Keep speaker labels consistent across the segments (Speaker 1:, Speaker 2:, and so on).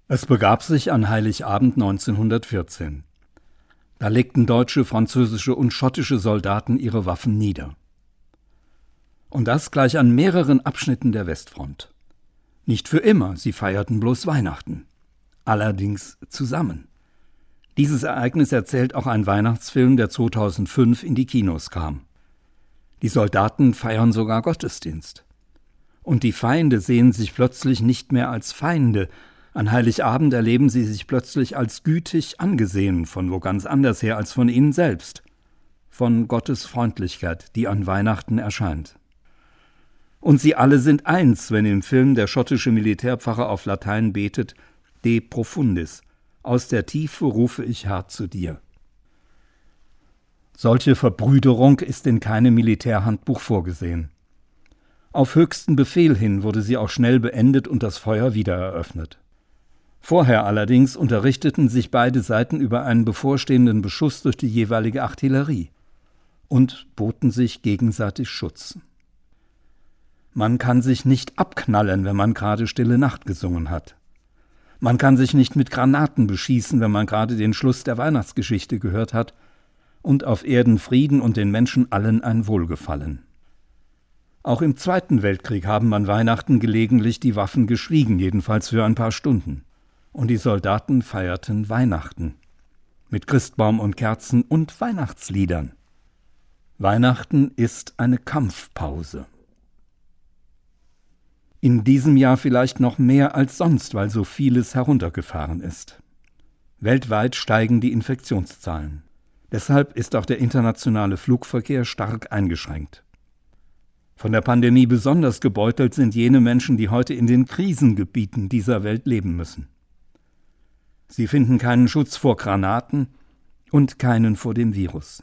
Speaker 1: Es begab sich an Heiligabend 1914. Da legten deutsche, französische und schottische Soldaten ihre Waffen nieder. Und das gleich an mehreren Abschnitten der Westfront. Nicht für immer, sie feierten bloß Weihnachten. Allerdings zusammen. Dieses Ereignis erzählt auch ein Weihnachtsfilm, der 2005 in die Kinos kam. Die Soldaten feiern sogar Gottesdienst. Und die Feinde sehen sich plötzlich nicht mehr als Feinde. An Heiligabend erleben sie sich plötzlich als gütig angesehen, von wo ganz anders her als von ihnen selbst. Von Gottes Freundlichkeit, die an Weihnachten erscheint. Und sie alle sind eins, wenn im Film der schottische Militärpfarrer auf Latein betet: De profundis, aus der Tiefe rufe ich, Herr, zu dir. Solche Verbrüderung ist in keinem Militärhandbuch vorgesehen. Auf höchsten Befehl hin wurde sie auch schnell beendet und das Feuer wieder eröffnet. Vorher allerdings unterrichteten sich beide Seiten über einen bevorstehenden Beschuss durch die jeweilige Artillerie und boten sich gegenseitig Schutz. Man kann sich nicht abknallen, wenn man gerade Stille Nacht gesungen hat. Man kann sich nicht mit Granaten beschießen, wenn man gerade den Schluss der Weihnachtsgeschichte gehört hat, und auf Erden Frieden und den Menschen allen ein Wohlgefallen. Auch im Zweiten Weltkrieg haben an Weihnachten gelegentlich die Waffen geschwiegen, jedenfalls für ein paar Stunden. Und die Soldaten feierten Weihnachten. Mit Christbaum und Kerzen und Weihnachtsliedern. Weihnachten ist eine Kampfpause. In diesem Jahr vielleicht noch mehr als sonst, weil so vieles heruntergefahren ist. Weltweit steigen die Infektionszahlen. Deshalb ist auch der internationale Flugverkehr stark eingeschränkt. Von der Pandemie besonders gebeutelt sind jene Menschen, die heute in den Krisengebieten dieser Welt leben müssen. Sie finden keinen Schutz vor Granaten und keinen vor dem Virus.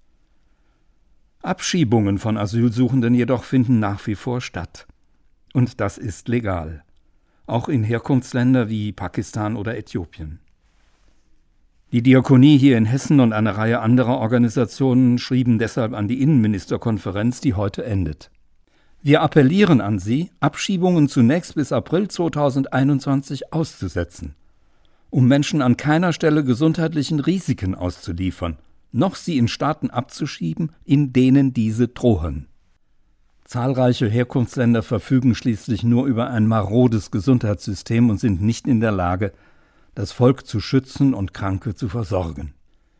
Speaker 1: Abschiebungen von Asylsuchenden jedoch finden nach wie vor statt. Und das ist legal. Auch in Herkunftsländer wie Pakistan oder Äthiopien. Die Diakonie hier in Hessen und eine Reihe anderer Organisationen schrieben deshalb an die Innenministerkonferenz, die heute endet. Wir appellieren an Sie, Abschiebungen zunächst bis April 2021 auszusetzen, um Menschen an keiner Stelle gesundheitlichen Risiken auszuliefern, noch sie in Staaten abzuschieben, in denen diese drohen. Zahlreiche Herkunftsländer verfügen schließlich nur über ein marodes Gesundheitssystem und sind nicht in der Lage, das Volk zu schützen und Kranke zu versorgen.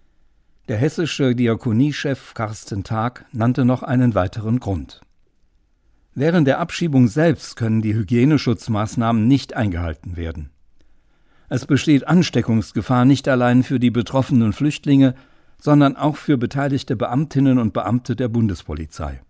Speaker 1: Der hessische Diakoniechef Carsten Tag nannte noch einen weiteren Grund. Während der Abschiebung selbst können die Hygieneschutzmaßnahmen nicht eingehalten werden. Es besteht Ansteckungsgefahr nicht allein für die betroffenen Flüchtlinge, sondern auch für beteiligte Beamtinnen und Beamte der Bundespolizei.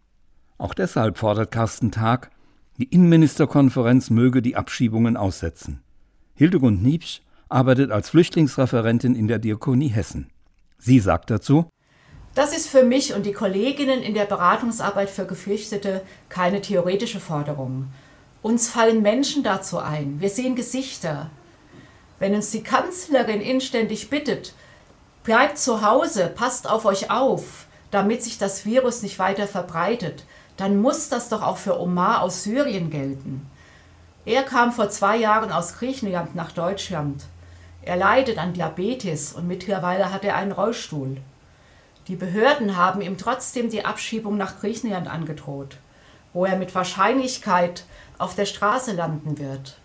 Speaker 1: Auch deshalb fordert Carsten Tag, die Innenministerkonferenz möge die Abschiebungen aussetzen. Hildegund Niepsch arbeitet als Flüchtlingsreferentin in der Diakonie Hessen. Sie sagt dazu:
Speaker 2: Das ist für mich und die Kolleginnen in der Beratungsarbeit für Geflüchtete keine theoretische Forderung. Uns fallen Menschen dazu ein. Wir sehen Gesichter. Wenn uns die Kanzlerin inständig bittet, bleibt zu Hause, passt auf euch auf, damit sich das Virus nicht weiter verbreitet, dann muss das doch auch für Omar aus Syrien gelten. Er kam vor 2 Jahren aus Griechenland nach Deutschland. Er leidet an Diabetes und mittlerweile hat er einen Rollstuhl. Die Behörden haben ihm trotzdem die Abschiebung nach Griechenland angedroht, wo er mit Wahrscheinlichkeit auf der Straße landen wird.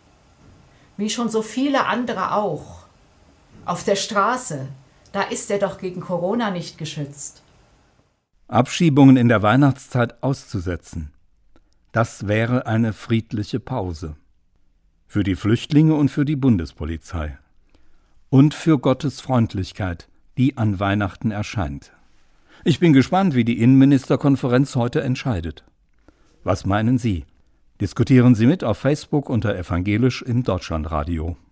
Speaker 2: Wie schon so viele andere auch. Auf der Straße, da ist er doch gegen Corona nicht geschützt.
Speaker 1: Abschiebungen in der Weihnachtszeit auszusetzen, das wäre eine friedliche Pause. Für die Flüchtlinge und für die Bundespolizei. Und für Gottes Freundlichkeit, die an Weihnachten erscheint. Ich bin gespannt, wie die Innenministerkonferenz heute entscheidet. Was meinen Sie? Diskutieren Sie mit auf Facebook unter Evangelisch im Deutschlandradio.